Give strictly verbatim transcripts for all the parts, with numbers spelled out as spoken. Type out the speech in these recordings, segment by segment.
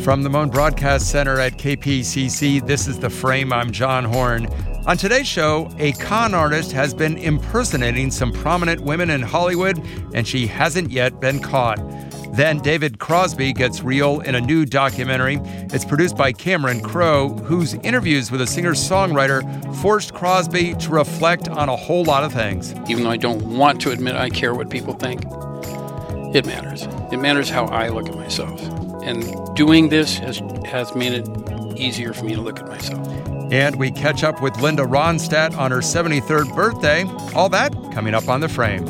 From the Moan Broadcast Center at K P C C, this is The Frame. I'm John Horn. On today's show, a con artist has been impersonating some prominent women in Hollywood, and she hasn't yet been caught. Then David Crosby gets real in a new documentary. It's produced by Cameron Crowe, whose interviews with a singer-songwriter forced Crosby to reflect on a whole lot of things. Even though I don't want to admit I care what people think, it matters. It matters how I look at myself. And doing this has, has made it easier for me to look at myself. And we catch up with Linda Ronstadt on her seventy-third birthday. All that coming up on The Frame.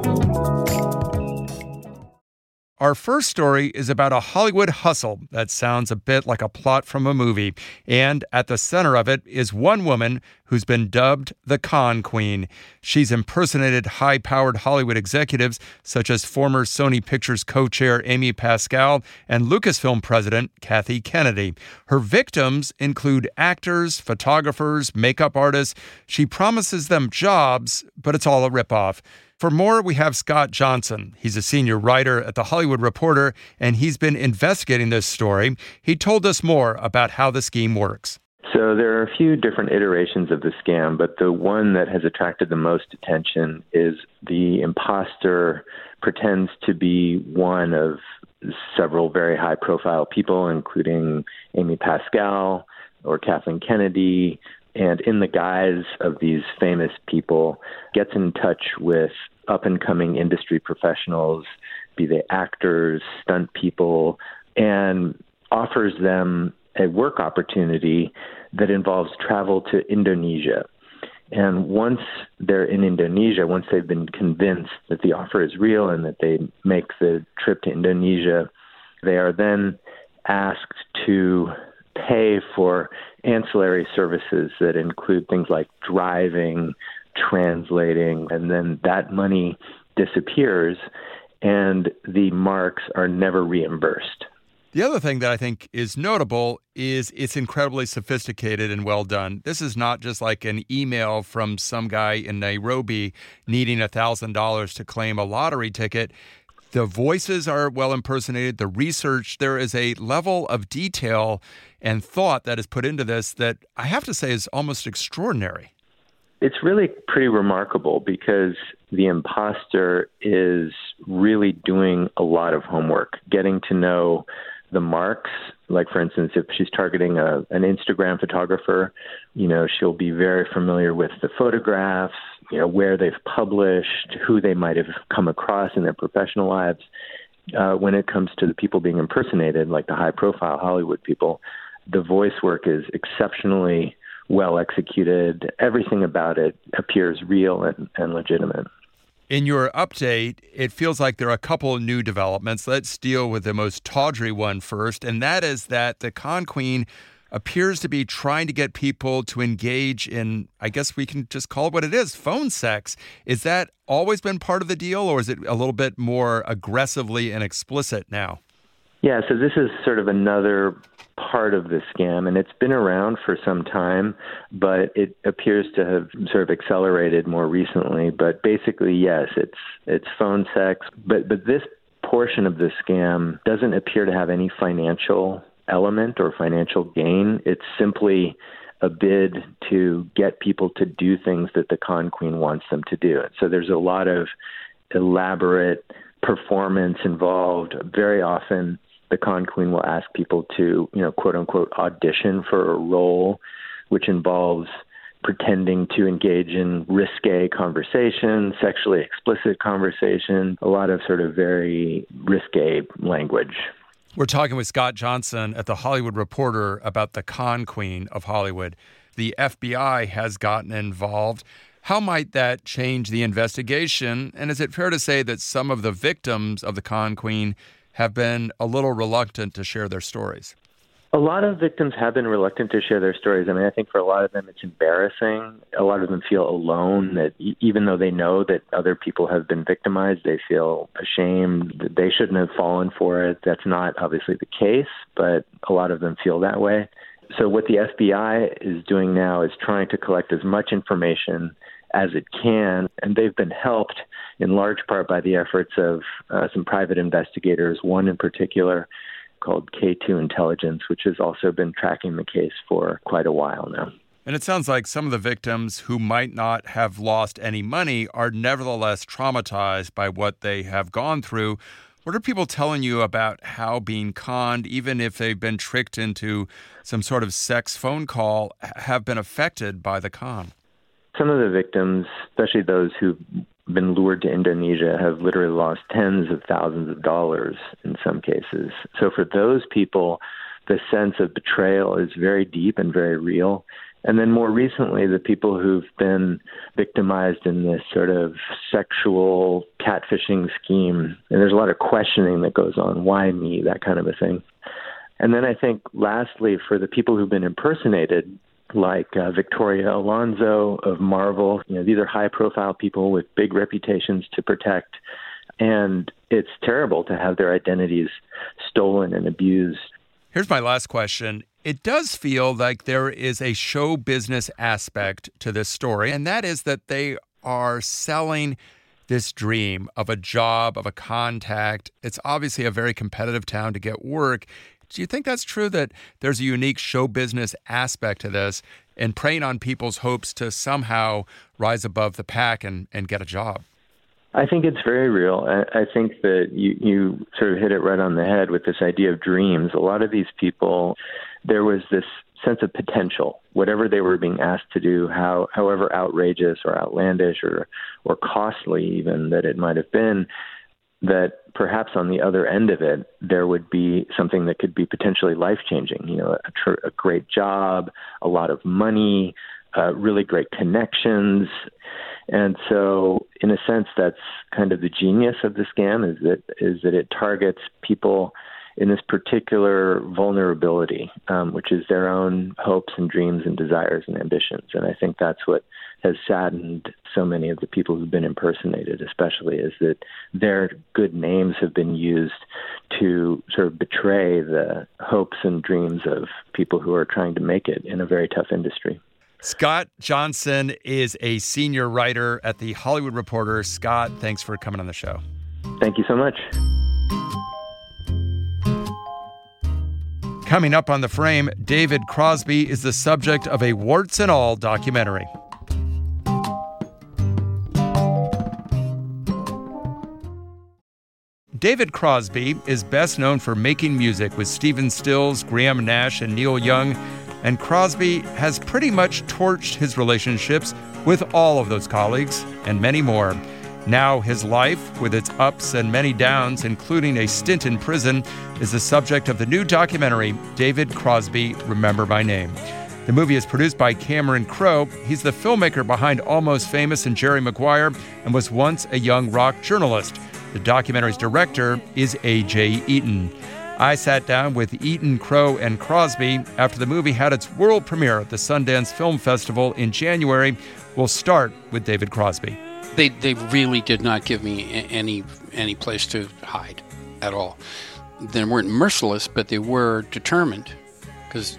Our first story is about a Hollywood hustle that sounds a bit like a plot from a movie. And at the center of it is one woman who's been dubbed the Con Queen. She's impersonated high-powered Hollywood executives such as former Sony Pictures co-chair Amy Pascal and Lucasfilm president Kathy Kennedy. Her victims include actors, photographers, makeup artists. She promises them jobs, but it's all a ripoff. For more, we have Scott Johnson. He's a senior writer at The Hollywood Reporter, and he's been investigating this story. He told us more about how the scheme works. So there are a few different iterations of the scam, but the one that has attracted the most attention is the imposter pretends to be one of several very high-profile people, including Amy Pascal or Kathleen Kennedy, and in the guise of these famous people, gets in touch with up-and-coming industry professionals, be they actors, stunt people, and offers them a work opportunity that involves travel to Indonesia. And once they're in Indonesia, once they've been convinced that the offer is real and that they make the trip to Indonesia, they are then asked to pay for ancillary services that include things like driving, translating, and then that money disappears and the marks are never reimbursed. The other thing that I think is notable is it's incredibly sophisticated and well done. This is not just like an email from some guy in Nairobi needing one thousand dollars to claim a lottery ticket. The voices are well impersonated, the research, there is a level of detail and thought that is put into this that I have to say is almost extraordinary. It's really pretty remarkable because the imposter is really doing a lot of homework, getting to know the marks. Like, for instance, if she's targeting a, an Instagram photographer, you know, she'll be very familiar with the photographs, you know, where they've published, who they might have come across in their professional lives. Uh, when it comes to the people being impersonated, like the high-profile Hollywood people, the voice work is exceptionally well executed. Everything about it appears real and, and legitimate. In your update, it feels like there are a couple of new developments. Let's deal with the most tawdry one first, and that is that the Con Queen appears to be trying to get people to engage in, I guess we can just call it what it is, phone sex. Is that always been part of the deal, or is it a little bit more aggressively and explicit now? Yeah, so this is sort of another part of the scam, and it's been around for some time, but it appears to have sort of accelerated more recently. But basically, yes, it's it's phone sex, but but this portion of the scam doesn't appear to have any financial element or financial gain. It's simply a bid to get people to do things that the Con Queen wants them to do. So there's a lot of elaborate performance involved. Very often, the Con Queen will ask people to, you know, quote unquote, audition for a role, which involves pretending to engage in risque conversation, sexually explicit conversation, a lot of sort of very risque language. We're talking with Scott Johnson at The Hollywood Reporter about the Con Queen of Hollywood. The F B I has gotten involved. How might that change the investigation? And is it fair to say that some of the victims of the Con Queen have been a little reluctant to share their stories? A lot of victims have been reluctant to share their stories. I mean, I think for a lot of them it's embarrassing. A lot of them feel alone, that even though they know that other people have been victimized, they feel ashamed that they shouldn't have fallen for it. That's not obviously the case, but a lot of them feel that way. So what the F B I is doing now is trying to collect as much information as it can, and they've been helped in large part by the efforts of uh, some private investigators, one in particular called K two Intelligence, which has also been tracking the case for quite a while now. And it sounds like some of the victims who might not have lost any money are nevertheless traumatized by what they have gone through. What are people telling you about how being conned, even if they've been tricked into some sort of sex phone call, have been affected by the con? Some of the victims, especially those who've been lured to Indonesia, have literally lost tens of thousands of dollars in some cases. So for those people, the sense of betrayal is very deep and very real. And then more recently, the people who've been victimized in this sort of sexual catfishing scheme, and there's a lot of questioning that goes on, why me, that kind of a thing. And then I think lastly, for the people who've been impersonated, like uh, Victoria Alonso of Marvel, you know, these are high-profile people with big reputations to protect, and it's terrible to have their identities stolen and abused. Here's my last question. It does feel like there is a show business aspect to this story, and that is that they are selling this dream of a job, of a contact. It's obviously a very competitive town to get work. Do you think that's true, that there's a unique show business aspect to this and preying on people's hopes to somehow rise above the pack and, and get a job? I think it's very real. I think that you, you sort of hit it right on the head with this idea of dreams. A lot of these people, there was this sense of potential, whatever they were being asked to do, how, however outrageous or outlandish or, or costly even that it might have been, that perhaps on the other end of it, there would be something that could be potentially life-changing, you know, a, tr- a great job, a lot of money, uh, really great connections. And so, in a sense, that's kind of the genius of the scam, is that is that it targets people in this particular vulnerability, um, which is their own hopes and dreams and desires and ambitions. And I think that's what has saddened so many of the people who've been impersonated, especially, is that their good names have been used to sort of betray the hopes and dreams of people who are trying to make it in a very tough industry. Scott Johnson is a senior writer at The Hollywood Reporter. Scott, thanks for coming on the show. Thank you so much. Coming up on The Frame, David Crosby is the subject of a warts and all documentary. David Crosby is best known for making music with Stephen Stills, Graham Nash, and Neil Young, and Crosby has pretty much torched his relationships with all of those colleagues and many more. Now his life, with its ups and many downs, including a stint in prison, is the subject of the new documentary, David Crosby, Remember My Name. The movie is produced by Cameron Crowe. He's the filmmaker behind Almost Famous and Jerry Maguire, and was once a young rock journalist. The documentary's director is A J Eaton. I sat down with Eaton, Crowe, and Crosby after the movie had its world premiere at the Sundance Film Festival in January. We'll start with David Crosby. They they really did not give me any any place to hide at all. They weren't merciless, but they were determined, because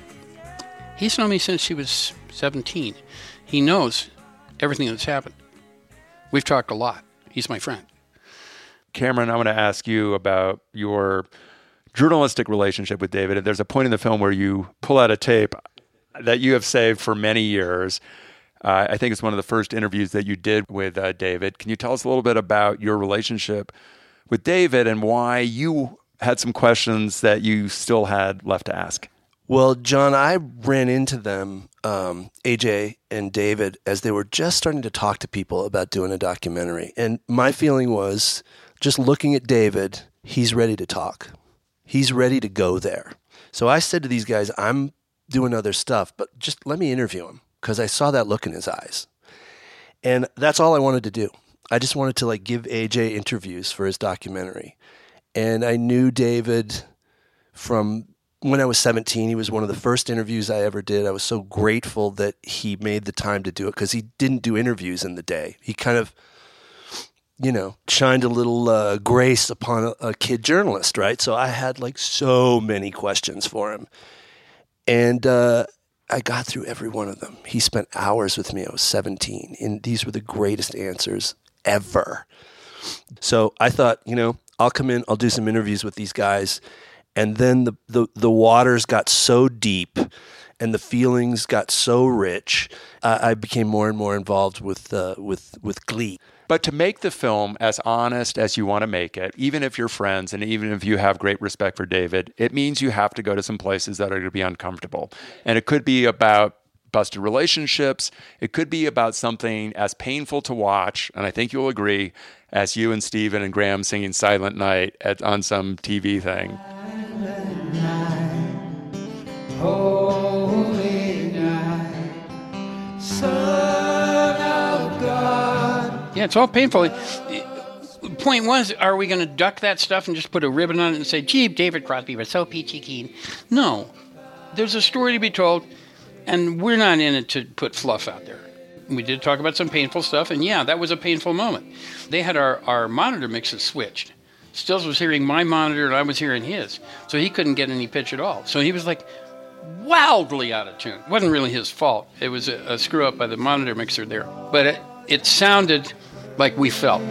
he's known me since he was seventeen. He knows everything that's happened. We've talked a lot. He's my friend. Cameron, I want to ask you about your journalistic relationship with David. There's a point in the film where you pull out a tape that you have saved for many years. Uh, I think it's one of the first interviews that you did with uh, David. Can you tell us a little bit about your relationship with David and why you had some questions that you still had left to ask? Well, John, I ran into them, um, A J and David, as they were just starting to talk to people about doing a documentary. And my feeling was, just looking at David, he's ready to talk. He's ready to go there. So I said to these guys, I'm doing other stuff, but just let me interview him, because I saw that look in his eyes. And that's all I wanted to do. I just wanted to like give A J interviews for his documentary. And I knew David from when I was seventeen. He was one of the first interviews I ever did. I was so grateful that he made the time to do it, because he didn't do interviews in the day. He kind of, you know, shined a little uh, grace upon a, a kid journalist, right? So I had like so many questions for him. And uh, I got through every one of them. He spent hours with me. I was seventeen, and these were the greatest answers ever. So I thought, you know, I'll come in, I'll do some interviews with these guys, And then the, the, the waters got so deep and the feelings got so rich, uh, I became more and more involved with, uh, with, with Glee. But to make the film as honest as you want to make it, even if you're friends and even if you have great respect for David, it means you have to go to some places that are going to be uncomfortable. And it could be about busted relationships. It could be about something as painful to watch, and I think you'll agree, as you and Stephen and Graham singing Silent Night at, on some T V thing. Holy night, Son of God. Yeah, it's all painful. The point was, are we going to duck that stuff and just put a ribbon on it and say, gee, David Crosby was so peachy keen? No. There's a story to be told, and we're not in it to put fluff out there. We did talk about some painful stuff, and yeah, that was a painful moment. They had our, our monitor mixes switched. Stills was hearing my monitor, and I was hearing his, so he couldn't get any pitch at all. So he was like wildly out of tune. It wasn't really his fault. It was a, a screw up by the monitor mixer there. But it, it sounded like we felt.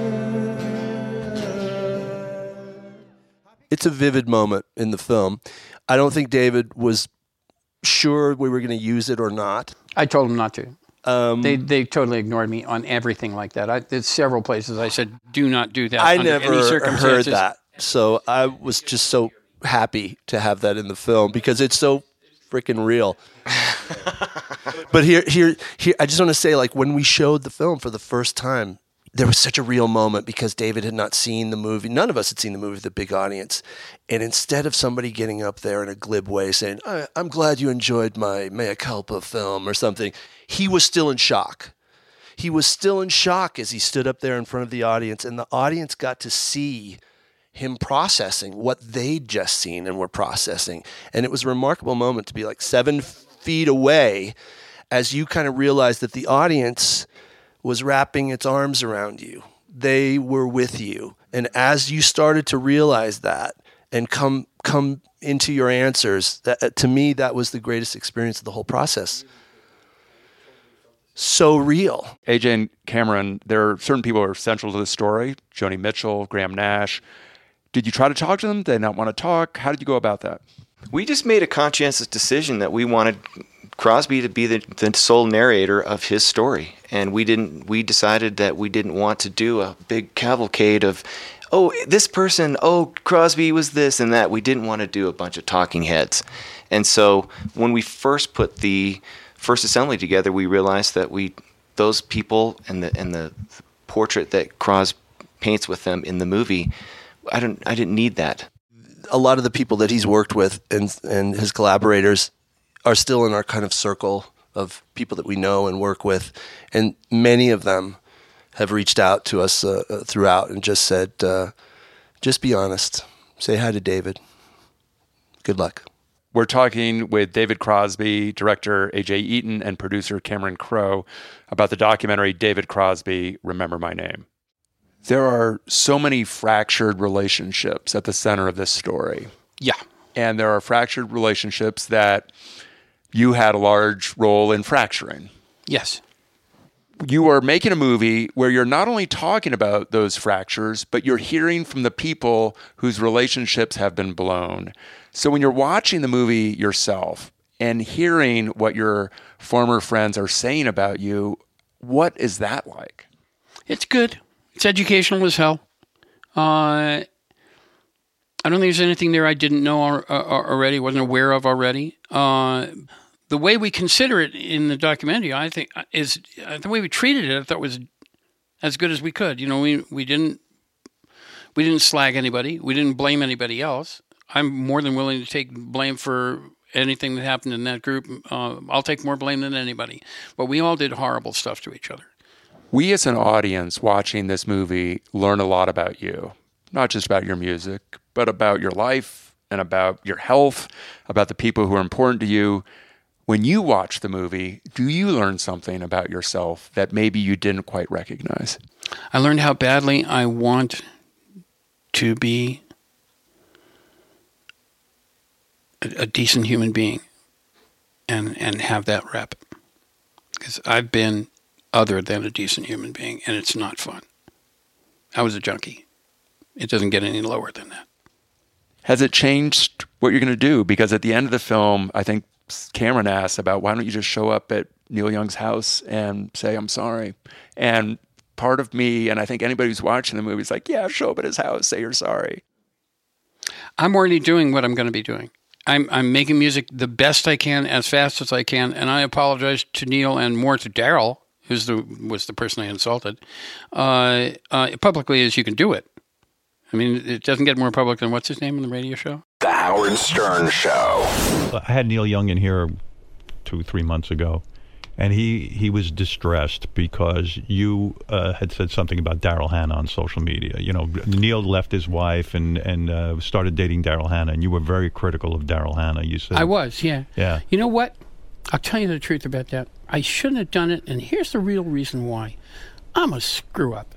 It's a vivid moment in the film. I don't think David was sure we were going to use it or not. I told him not to. Um, they they totally ignored me on everything like that. I, there's several places I said, do not do that I under never any circumstances. heard that. So I was just so happy to have that in the film because it's so freaking real. But here, here, here, I just want to say, like, when we showed the film for the first time, there was such a real moment because David had not seen the movie. None of us had seen the movie with a big audience. And instead of somebody getting up there in a glib way saying, I, I'm glad you enjoyed my mea culpa film or something, he was still in shock. He was still in shock as he stood up there in front of the audience, and the audience got to see him processing what they'd just seen and were processing. And it was a remarkable moment to be like seven feet away as you kind of realized that the audience was wrapping its arms around you. They were with you. And as you started to realize that and come come into your answers, that, to me, that was the greatest experience of the whole process. So real. A J and Cameron, there are certain people who are central to the story. Joni Mitchell, Graham Nash. Did you try to talk to them? Did they not want to talk? How did you go about that? We just made a conscientious decision that we wanted Crosby to be the, the sole narrator of his story. And we didn't. We decided that we didn't want to do a big cavalcade of, oh, this person, oh, Crosby was this and that. We didn't want to do a bunch of talking heads. And so when we first put the first assembly together, we realized that we those people and the and the portrait that Crosby paints with them in the movie, I don't I didn't need that. A lot of the people that he's worked with and and his collaborators are still in our kind of circle of people that we know and work with, and many of them have reached out to us uh, throughout and just said, uh, just be honest. Say hi to David. Good luck. We're talking with David Crosby, director A J Eaton, and producer Cameron Crowe about the documentary David Crosby, Remember My Name. There are so many fractured relationships at the center of this story. Yeah. And there are fractured relationships that you had a large role in fracturing. Yes. You are making a movie where you're not only talking about those fractures, but you're hearing from the people whose relationships have been blown. So when you're watching the movie yourself and hearing what your former friends are saying about you, what is that like? It's good. It's educational as hell. Uh, I don't think there's anything there I didn't know or, or, already, wasn't aware of already. Uh, the way we consider it in the documentary, I think, is uh, the way we treated it. I thought was as good as we could. You know, we we didn't we didn't slag anybody. We didn't blame anybody else. I'm more than willing to take blame for anything that happened in that group. Uh, I'll take more blame than anybody. But we all did horrible stuff to each other. We as an audience watching this movie learn a lot about you, not just about your music, but about your life and about your health, about the people who are important to you. When you watch the movie, do you learn something about yourself that maybe you didn't quite recognize? I learned how badly I want to be a, a decent human being and, and have that rep. Because I've been other than a decent human being, and it's not fun. I was a junkie. It doesn't get any lower than that. Has it changed what you're going to do. Because at the end of the film, I think Cameron asks about, why don't you just show up at Neil Young's house and say, I'm sorry? And part of me, and I think anybody who's watching the movie is like, yeah, show up at his house, say you're sorry. I'm already doing what I'm going to be doing. I'm I'm making music the best I can, as fast as I can, and I apologize to Neil and more to Daryl, who's the was the person I insulted, uh, uh, publicly as you can do it. I mean, it doesn't get more public than what's his name on the radio show? The Howard Stern Show. I had Neil Young in here two, three months ago, and he, he was distressed because you uh, had said something about Daryl Hannah on social media. You know, Neil left his wife and, and uh, started dating Daryl Hannah, and you were very critical of Daryl Hannah. You said I was, yeah. Yeah. You know what? I'll tell you the truth about that. I shouldn't have done it, and here's the real reason why. I'm a screw-up.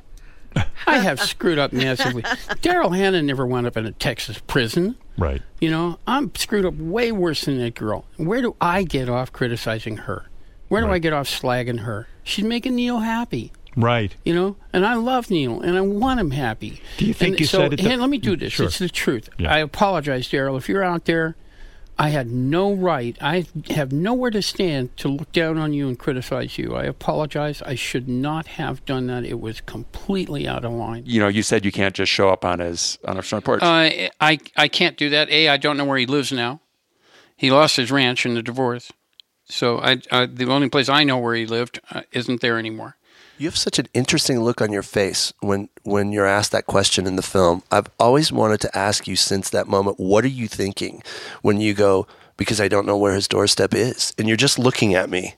I have screwed up massively. Daryl Hannah never wound up in a Texas prison. Right. You know, I'm screwed up way worse than that girl. Where do I get off criticizing her? Where do right. I get off slagging her? She's making Neil happy. Right. You know, and I love Neil, and I want him happy. Do you think and you so, said it? Hey, let me do this. Sure. It's the truth. Yeah. I apologize, Daryl. If you're out there, I had no right. I have nowhere to stand to look down on you and criticize you. I apologize. I should not have done that. It was completely out of line. You know, you said you can't just show up on his on his front porch. Uh, I I can't do that. A, I don't know where he lives now. He lost his ranch in the divorce. So I, I the only place I know where he lived uh, isn't there anymore. You have such an interesting look on your face when, when you're asked that question in the film. I've always wanted to ask you since that moment, what are you thinking when you go, because I don't know where his doorstep is? And you're just looking at me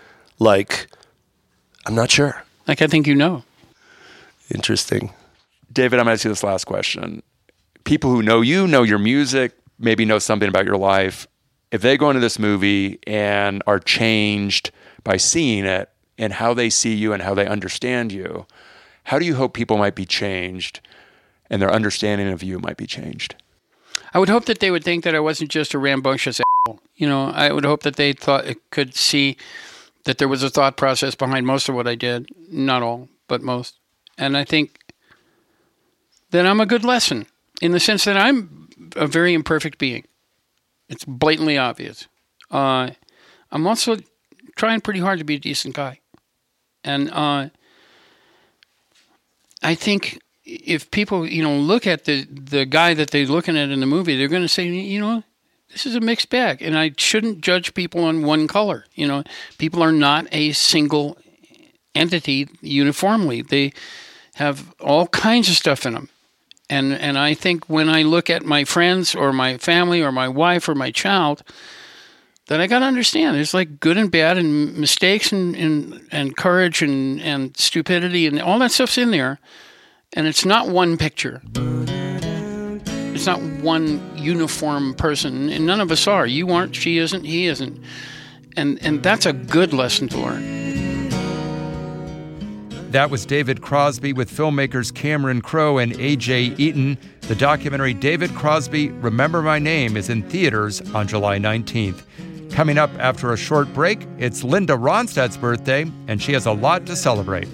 like, I'm not sure. Like, I think you know. Interesting. David, I'm going to ask you this last question. People who know you, know your music, maybe know something about your life. If they go into this movie and are changed by seeing it, and how they see you and how they understand you, how do you hope people might be changed and their understanding of you might be changed? I would hope that they would think that I wasn't just a rambunctious asshole. You know, I would hope that they thought could see that there was a thought process behind most of what I did. Not all, but most. And I think that I'm a good lesson in the sense that I'm a very imperfect being. It's blatantly obvious. Uh, I'm also trying pretty hard to be a decent guy. And uh, I think if people, you know, look at the, the guy that they're looking at in the movie, they're going to say, you know, this is a mixed bag. And I shouldn't judge people on one color. You know, people are not a single entity uniformly. They have all kinds of stuff in them. And, and I think when I look at my friends or my family or my wife or my child, that I got to understand. There's like good and bad and mistakes and, and, and courage and, and stupidity and all that stuff's in there. And it's not one picture. It's not one uniform person. And none of us are. You aren't, she isn't, he isn't. And, and that's a good lesson to learn. That was David Crosby with filmmakers Cameron Crowe and A J Eaton. The documentary David Crosby, Remember My Name is in theaters on July nineteenth. Coming up after a short break, it's Linda Ronstadt's birthday, and she has a lot to celebrate.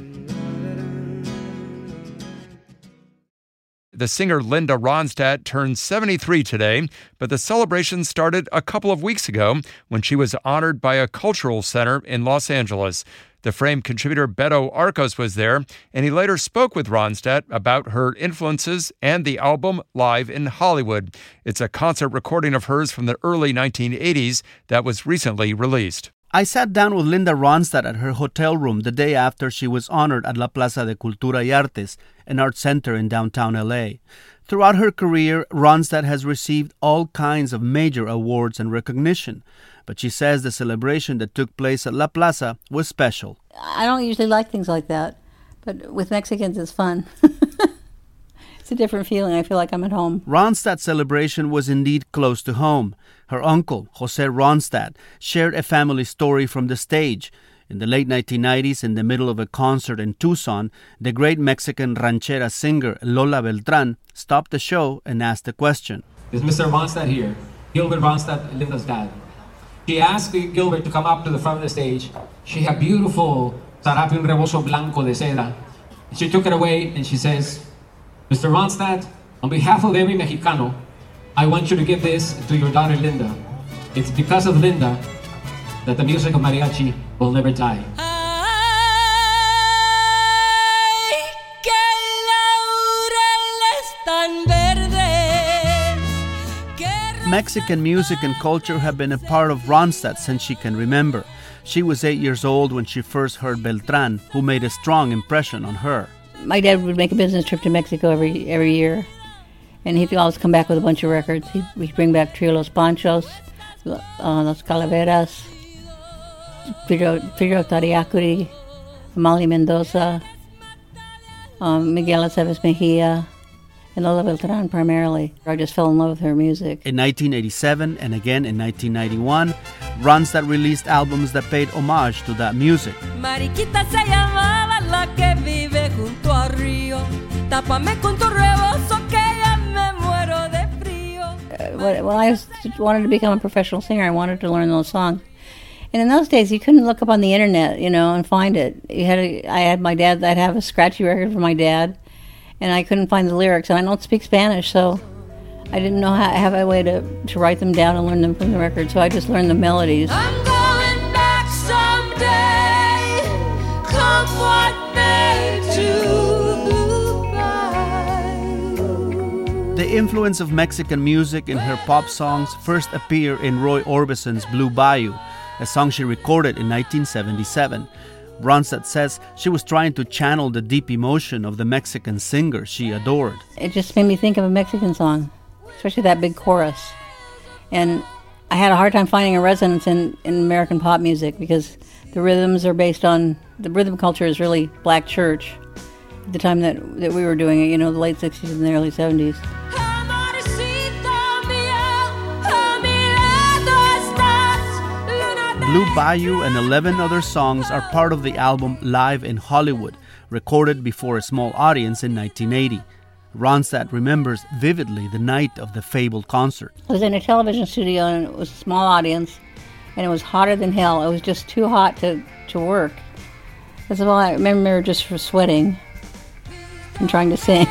The singer Linda Ronstadt turned seventy-three today, but the celebration started a couple of weeks ago when she was honored by a cultural center in Los Angeles. The Frame contributor Beto Arcos was there, and he later spoke with Ronstadt about her influences and the album Live in Hollywood. It's a concert recording of hers from the early nineteen eighties that was recently released. I sat down with Linda Ronstadt at her hotel room the day after she was honored at La Plaza de Cultura y Artes, an art center in downtown L A. Throughout her career, Ronstadt has received all kinds of major awards and recognition. But she says the celebration that took place at La Plaza was special. I don't usually like things like that, but with Mexicans it's fun. It's a different feeling. I feel like I'm at home. Ronstadt's celebration was indeed close to home. Her uncle, Jose Ronstadt, shared a family story from the stage. In the late nineteen nineties, in the middle of a concert in Tucson, the great Mexican ranchera singer Lola Beltran stopped the show and asked a question. Is Mister Ronstadt here? Gilbert Ronstadt, Linda's dad. She asked Gilbert to come up to the front of the stage. She had beautiful sarape un rebozo blanco de seda. She took it away and she says, Mister Ronstadt, on behalf of every Mexicano, I want you to give this to your daughter Linda. It's because of Linda that the music of mariachi will never die. Mexican music and culture have been a part of Ronstadt since she can remember. She was eight years old when she first heard Beltran, who made a strong impression on her. My dad would make a business trip to Mexico every every year, and he'd always come back with a bunch of records. He'd, he'd bring back Trio Los Panchos, uh, Los Calaveras, Pedro, Pedro Tariacuri, Amalia Mendoza, um, Miguel Aceves Mejia, and Lola Beltran primarily. I just fell in love with her music. In nineteen eighty-seven and again in nineteen ninety-one, Ronstadt released albums that paid homage to that music. Mariquita se llamaba la que vive junto al río. Tápame con tu rebozo que ya me muero de frío. Uh, when I was, wanted to become a professional singer, I wanted to learn those songs. And in those days, you couldn't look up on the internet, you know, and find it. You had to, I had my dad, I'd have a scratchy record from my dad, and I couldn't find the lyrics, and I don't speak Spanish, so I didn't know how have a way to, to write them down and learn them from the record, so I just learned the melodies. I'm going back someday, come what may, to The influence of Mexican music in her pop songs first appear in Roy Orbison's Blue Bayou, a song she recorded in nineteen seventy-seven. Ronstadt says she was trying to channel the deep emotion of the Mexican singer she adored. It just made me think of a Mexican song, especially that big chorus. And I had a hard time finding a resonance in, in American pop music because the rhythms are based on, the rhythm culture is really black church. At the time that, that we were doing it, you know, the late sixties and the early seventies. Blue Bayou and eleven other songs are part of the album Live in Hollywood, recorded before a small audience in nineteen eighty. Ronstadt remembers vividly the night of the fabled concert. I was in a television studio and it was a small audience and it was hotter than hell. It was just too hot to, to work. That's all I remember, just for sweating and trying to sing.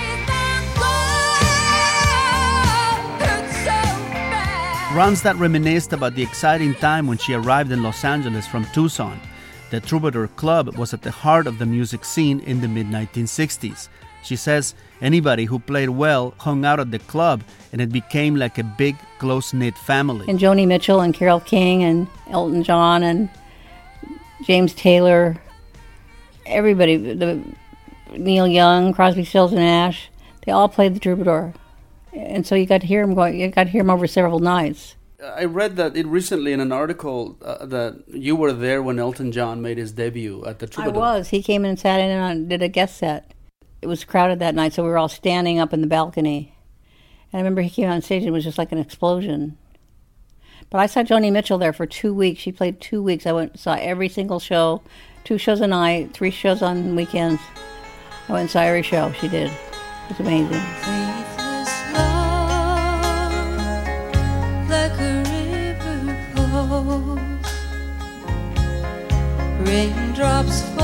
Ronstadt reminisced about the exciting time when she arrived in Los Angeles from Tucson. The Troubadour Club was at the heart of the music scene in the mid nineteen sixties. She says anybody who played well hung out at the club, and it became like a big, close-knit family. And Joni Mitchell and Carole King and Elton John and James Taylor, everybody, the, Neil Young, Crosby, Stills, and Nash, they all played the Troubadour. And so you got to hear him going. You got to hear him over several nights. I read that it recently in an article uh, that you were there when Elton John made his debut at the Troubadour. I was. He came in and sat in and did a guest set. It was crowded that night, so we were all standing up in the balcony. And I remember he came on stage and it was just like an explosion. But I saw Joni Mitchell there for two weeks. She played two weeks. I went and saw every single show, two shows a night, three shows on weekends. I went and saw every show she did. It was amazing. Raindrops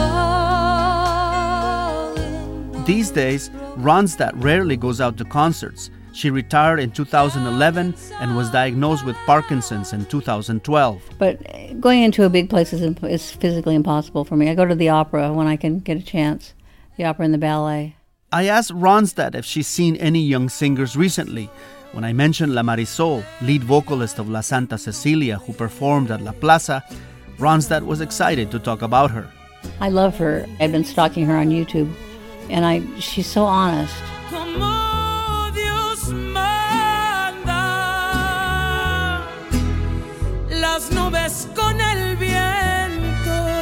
falling. These days, Ronstadt rarely goes out to concerts. She retired in two thousand eleven and was diagnosed with Parkinson's in two thousand twelve. But going into a big place is, is physically impossible for me. I go to the opera when I can get a chance, the opera and the ballet. I asked Ronstadt if she's seen any young singers recently. When I mentioned La Marisol, lead vocalist of La Santa Cecilia, who performed at La Plaza, Ronstadt was excited to talk about her. I love her. I've been stalking her on YouTube, and I she's so honest. Como Dios manda, las nubes con el viento.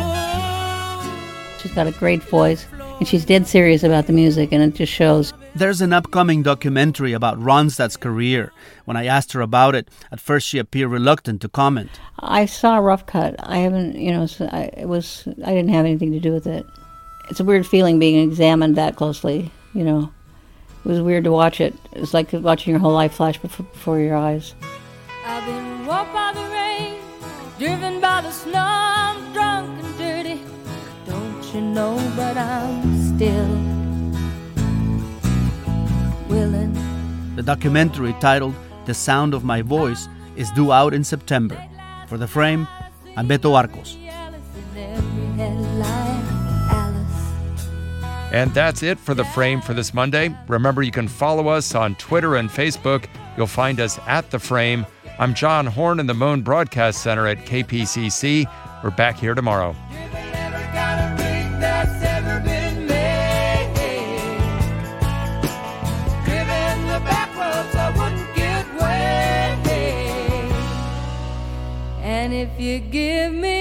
She's got a great voice, and she's dead serious about the music, and it just shows. There's an upcoming documentary about Ronstadt's career. When I asked her about it, at first she appeared reluctant to comment. I saw a rough cut. I haven't, you know, so I, it was, I didn't have anything to do with it. It's a weird feeling being examined that closely, you know. It was weird to watch it. It was like watching your whole life flash before your eyes. I've been walked by the rain, driven by the snow, I'm drunk and dirty. Don't you know, but I'm still willing The documentary, titled The Sound of My Voice, is due out in September. For The Frame, I'm Beto Arcos. And that's it for The Frame for this Monday. Remember, you can follow us on Twitter and Facebook. You'll find us at The Frame. I'm John Horn in the Moan Broadcast Center at K P C C. We're back here tomorrow. And if you give me